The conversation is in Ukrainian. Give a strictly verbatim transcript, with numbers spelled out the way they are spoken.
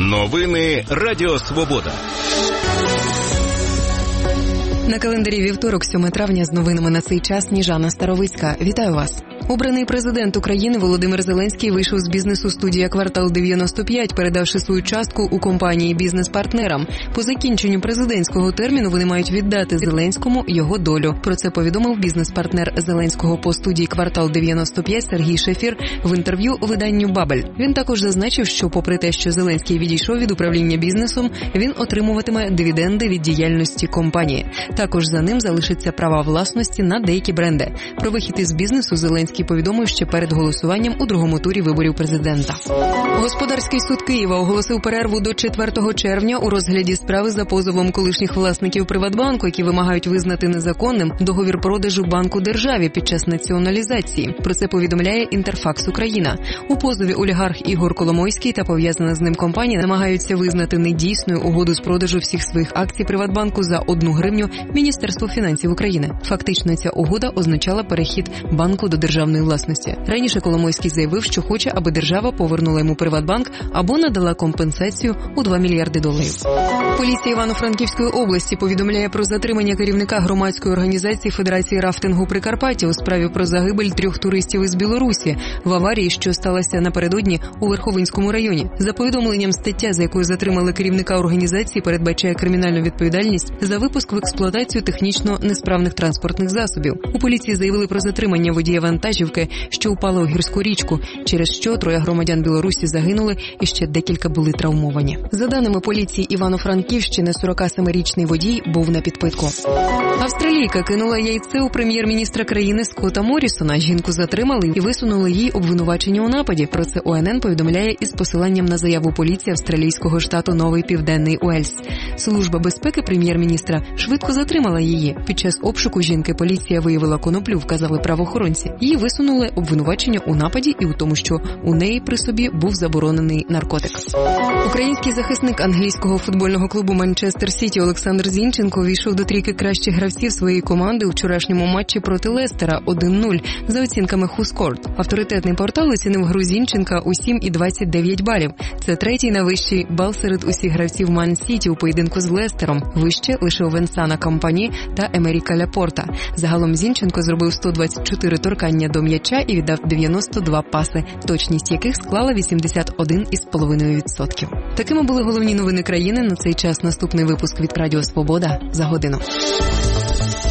Новини Радіо Свобода. На календарі вівторок, сьоме травня, з новинами на цей час Сніжана Старовицька. Вітаю вас. Обраний президент України Володимир Зеленський вийшов з бізнесу-студія «Квартал дев'яносто п'ять», передавши свою частку у компанії бізнес-партнерам. По закінченню президентського терміну вони мають віддати Зеленському його долю. Про це повідомив бізнес-партнер Зеленського по студії «Квартал дев'яносто п'ять» Сергій Шефір в інтерв'ю виданню «Бабель». Він також зазначив, що попри те, що Зеленський відійшов від управління бізнесом, він отримуватиме дивіденди від діяльності компанії. Також за ним залишаться права власності на деякі бренди. Про вихід із бізнесу Зеленський повідомив ще перед голосуванням у другому турі виборів президента. Господарський суд Києва оголосив перерву до четвертого червня у розгляді справи за позовом колишніх власників Приватбанку, які вимагають визнати незаконним договір продажу банку державі під час націоналізації. Про це повідомляє Інтерфакс Україна. У позові олігарх Ігор Коломойський та пов'язана з ним компанія намагаються визнати недійсною угоду з продажу всіх своїх акцій Приватбанку за одну гривню Міністерству фінансів України. Фактично, ця угода означала перехід банку до державної власності. Раніше Коломойський заявив, що хоче, аби держава повернула йому Приватбанк або надала компенсацію у два мільярди доларів. Поліція Івано-Франківської області повідомляє про затримання керівника громадської організації Федерації рафтингу Прикарпаття у справі про загибель трьох туристів із Білорусі в аварії, що сталася напередодні у Верховинському районі. За повідомленням, стаття, за якою затримали керівника організації, передбачає кримінальну відповідальність за випуск в експлуатацію технічно несправних транспортних засобів. У поліції заявили про затримання водія вантажівки, що упала у гірську річку, через що троє громадян Білорусі загинули і ще декілька були травмовані. За даними поліції Івано-Франківщини, сорокасемирічний водій був на підпитку. Австралійка кинула яйце у прем'єр-міністра країни Скотта Моррісона. Жінку затримали і висунули їй обвинувачення у нападі. Про це О Ен Ен повідомляє із посиланням на заяву поліції австралійського штату Новий Південний Уельс. Служба безпеки прем'єр-міністра швидко затримала її. Під час обшуку жінки поліція виявила коноплю, вказали правоохоронці. Їй висунули обвинувачення у нападі і у тому, що у неї при собі був заборонений наркотик. Український захисник англійського футбольного клубу «Манчестер Сіті» Олександр Зінченко увійшов до трійки кращих гравців своєї команди у вчорашньому матчі проти Лестера один нуль за оцінками WhoScored. Авторитетний портал оцінив гру Зінченка у сім і двадцять дев'ять балів. Це третій найвищий бал серед усіх гравців Ман Сіті у поєдинку з Лестером. Вище лише у Венсана Компані та Емеріка Ляпорта. Загалом Зінченко зробив сто двадцять чотири торкання до м'яча і віддав дев'яносто два паси, точність яких склала вісімдесят один цілих п'ять десятих відсотка. Такими були головні новини країни на цей час. Наступний випуск від Радіо Свобода за годину.